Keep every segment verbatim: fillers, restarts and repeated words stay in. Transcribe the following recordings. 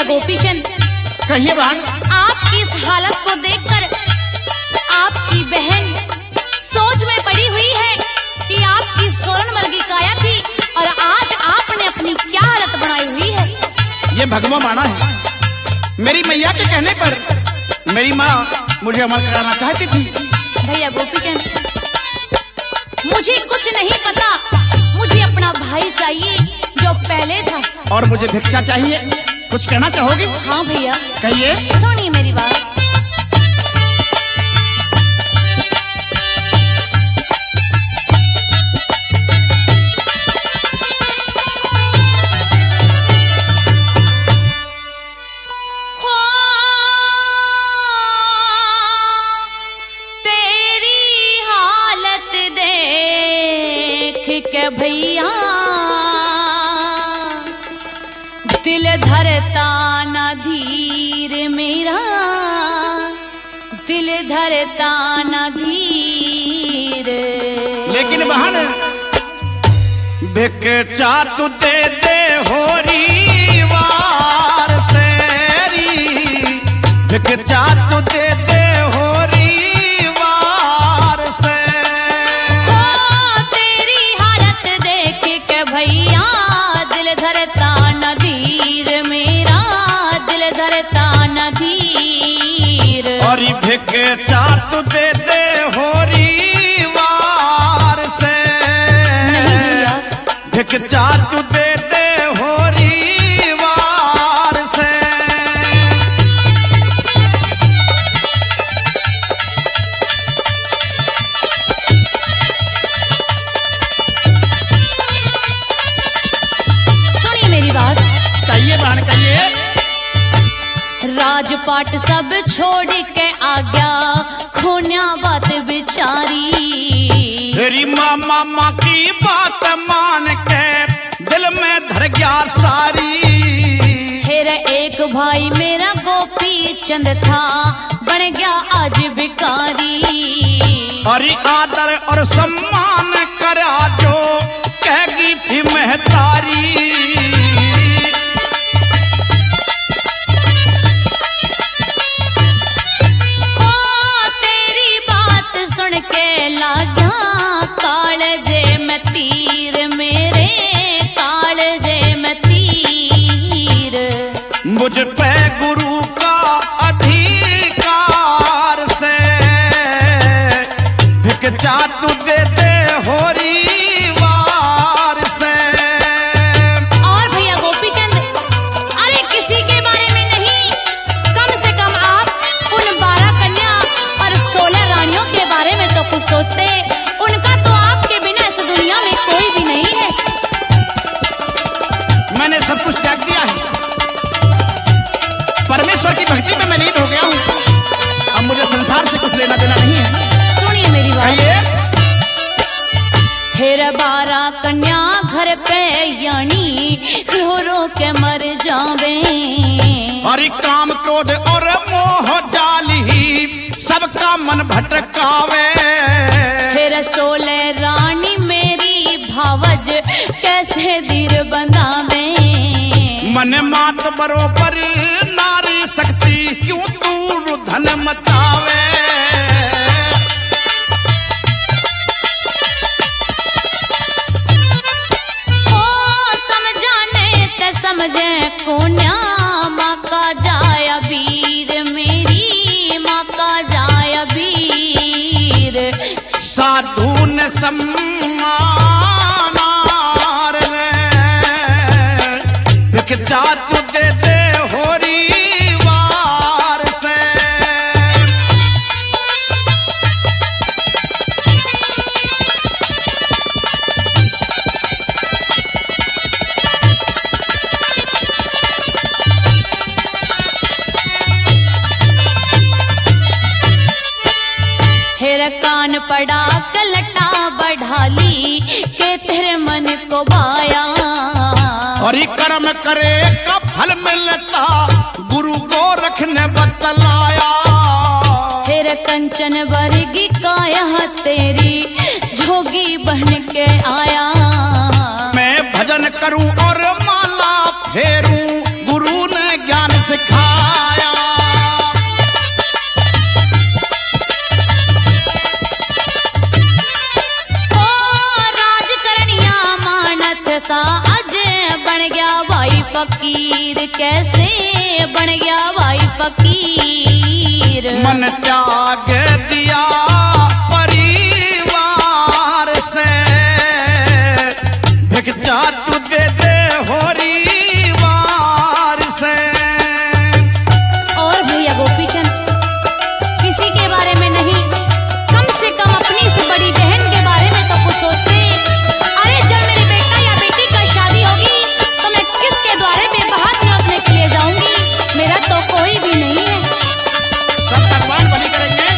गोपीचंद, कहिए बहन। आपकी इस हालत को देखकर आपकी बहन सोच में पड़ी हुई है कि आपकी सोलन वर्गी काया थी और आज आपने अपनी क्या हालत बनाई हुई है। ये भगवा माना है। मेरी मैया के कहने पर मेरी माँ मुझे अमर कराना चाहती थी। भैया गोपीचंद, मुझे कुछ नहीं पता, मुझे अपना भाई चाहिए जो पहले था। और मुझे भिक्षा चाहिए। कुछ कहना चाहोगी? हाँ भैया, कहिए। सुनिए मेरी बात। तेरी हालत देख के भैया दिल धरता न धीर मेरा, दिल धरता न धीर। लेकिन बहन भिक्षा तू दे दे होरी वार सेरी, भिक्षा तू दे दे होरी वार से। ओ तेरी हालत देख के भैया दिल धरता न धीर मेरा, दिल धरता न धीर। और भिक्षा तू दे दे होरी वार से। नहीं भैया, भिक्षा तू दे दे होरी वार से। सुनिए मेरी बात। कहिए बहन, कहिए। राजपाट सब छोड़ के आ गया खोन्या बात बिचारी। तेरी माँ मामा की बात मान के दिल में धर गया सारी। फिर एक भाई मेरा गोपी चंद था बन गया आज भिखारी। और आदर और सम्मान करा जो कहेगी थी महतारी। सुन के लागा कालजे में तीर मेरे, कालजे में तीर। मुझ पे गुरु का अधिकार से भिक्षा तू दे दे होरी वार से। और भैया गोपीचंद, अरे किसी के बारे में नहीं, कम से कम आप उन बारह कन्या और सोलह रानियों के बारे में तो कुछ सोचते। उनका तो आपके बिना इस दुनिया में कोई भी नहीं है। मैंने सब कुछ त्याग दिया है। परमेश्वर की भक्ति में मैं लीन हो गया हूँ। अब मुझे संसार से कुछ लेना देना नहीं है। सुनिए मेरी बात। कहिए। फिर बारह कन्या घर पे यानी रो रो के मर जावे। और काम क्रोध और मोह जाल ही सबका मन भटकावे। फिर सोलह रानी मेरी भावज कैसे धीर बंधावे। मन मात बरोबर नारी शक्ति क्यों तू धन मचावे। ओ समझाने ते समझे कोन्या माँ का जाया वीर मेरी, माँ का जाया वीर। साधु ने सम्मान रे भिक्षा तू दे दे होरी वार से। फिर कान पड़ा कलटा बढ़ाली के तेरे मन को भाया। और कर्म करे का फल मिलता गुरु को रखने बतलाया। फिर कंचन वर्गी काया तेरी जोगी बन के आया। मैं भजन करूं और माला फेरूं गुरु ने ज्ञान था आज बन गया भाई फकीर, कैसे बन गया भाई फकीर। मन त्याग दिया परिवार से, भिक्षा तू दे दे होरी वार से। और भैया गोपीचंद किसी के बारे में नहीं, कम से कम अपनी से बड़ी बहन के बारे में तो कुछ सोचते। अरे जब मेरे बेटा या बेटी का शादी होगी तो मैं किसके द्वारे में बाहर न्योतने के लिए जाऊंगी? मेरा तो कोई भी नहीं है। सब भगवान बलि करेंगे।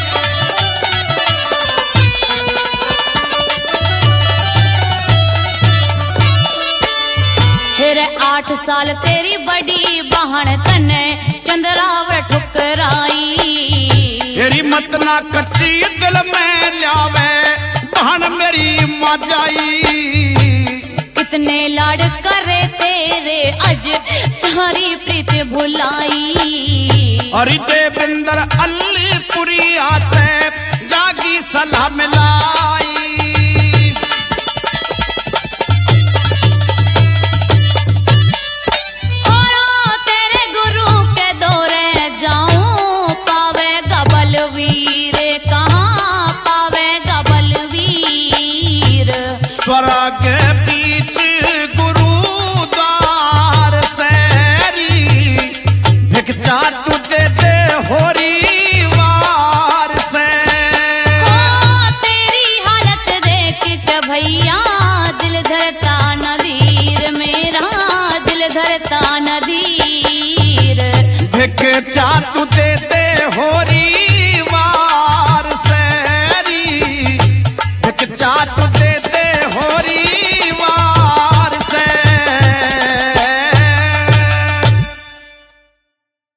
फिर आठ साल तेरी बड़ी बहन तने चंद्रावर ठुकराई। तेरी मत ना कच्ची दिल में ल्यावे बहन मेरी मां जाई। कितने लाड करे तेरे अज सारी प्रीत भुलाई। अरे देविंदर अलीपुरी आते जागी सलाह मिलाई। और तेरे गुरु के दौरे जाऊं पावेगा बलवीर, कहाँ पावेगा बलवीर। स्वर्ग बीच गुरुद्वार सैरी, भिक्षा तू दे दे होरी वार से। ओ तेरी हालत देख के भैया दिल धरता नदीर, मेरा दिल धरता नदीर।